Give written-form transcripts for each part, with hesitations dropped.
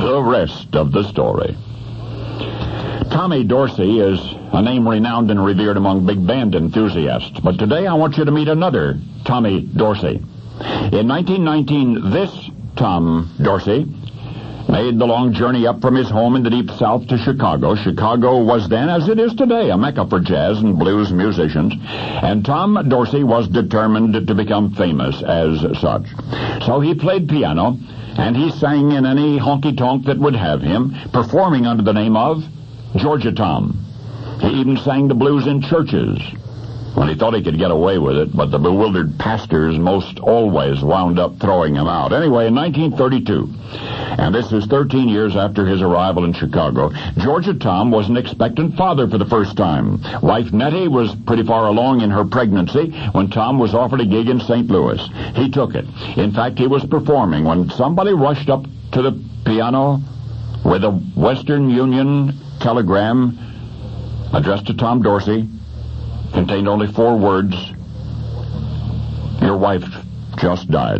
the rest of the story. Tommy Dorsey is a name renowned and revered among big band enthusiasts, but today I want you to meet another Tommy Dorsey. In 1919, this Tom Dorsey made the long journey up from his home in the deep south to Chicago. Chicago was then, as it is today, a mecca for jazz and blues musicians, and Tom Dorsey was determined to become famous as such. So he played piano, and he sang in any honky-tonk that would have him, performing under the name of Georgia Tom. He even sang the blues in churches when he thought he could get away with it, but the bewildered pastors most always wound up throwing him out. Anyway, in 1932, and this is 13 years after his arrival in Chicago, Georgia Tom was an expectant father for the first time. Wife Nettie was pretty far along in her pregnancy when Tom was offered a gig in St. Louis. He took it. In fact, he was performing when somebody rushed up to the piano with a Western Union telegram addressed to Tom Dorsey. Contained only 4 words: "Your wife just died."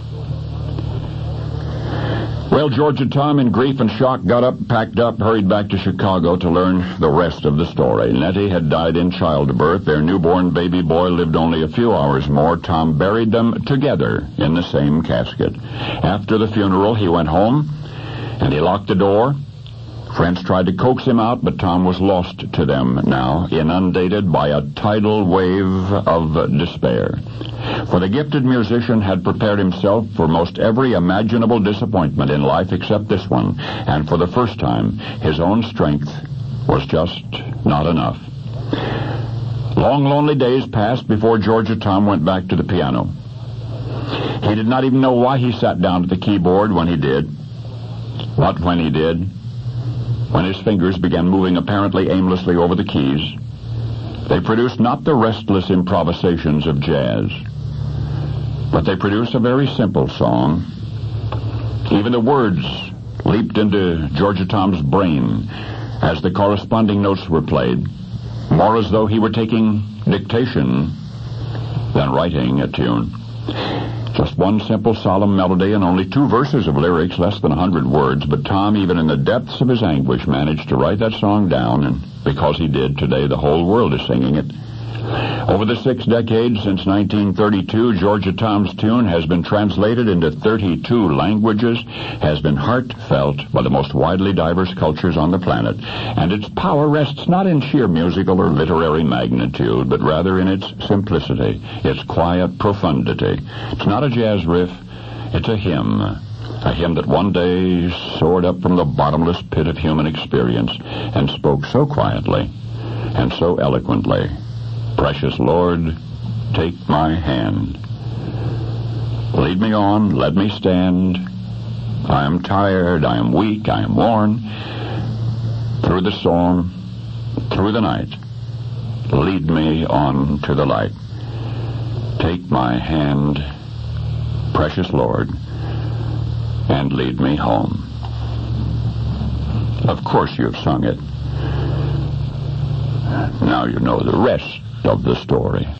Well, Georgia Tom, in grief and shock, got up, packed up, hurried back to Chicago to learn the rest of the story. Nettie had died in childbirth. Their newborn baby boy lived only a few hours more. Tom buried them together in the same casket. After the funeral, he went home, and he locked the door. Friends tried to coax him out, but Tom was lost to them now, inundated by a tidal wave of despair. For the gifted musician had prepared himself for most every imaginable disappointment in life except this one, and for the first time, his own strength was just not enough. Long, lonely days passed before Georgia Tom went back to the piano. He did not even know why he sat down at the keyboard when he did. But when he did, when his fingers began moving apparently aimlessly over the keys, they produced not the restless improvisations of jazz, but they produced a very simple song. Even the words leaped into Georgia Tom's brain as the corresponding notes were played, more as though he were taking dictation than writing a tune. Just one simple, solemn melody and only 2 verses of lyrics, less than 100 words, but Tom, even in the depths of his anguish, managed to write that song down, and because he did, today the whole world is singing it. Over the 6 decades since 1932, Georgia Tom's tune has been translated into 32 languages, has been heartfelt by the most widely diverse cultures on the planet, and its power rests not in sheer musical or literary magnitude, but rather in its simplicity, its quiet profundity. It's not a jazz riff, it's a hymn that one day soared up from the bottomless pit of human experience and spoke so quietly and so eloquently. Precious Lord, take my hand. Lead me on, let me stand. I am tired, I am weak, I am worn. Through the storm, through the night, lead me on to the light. Take my hand, precious Lord, and lead me home. Of course you've sung it. Now you know the rest of the story.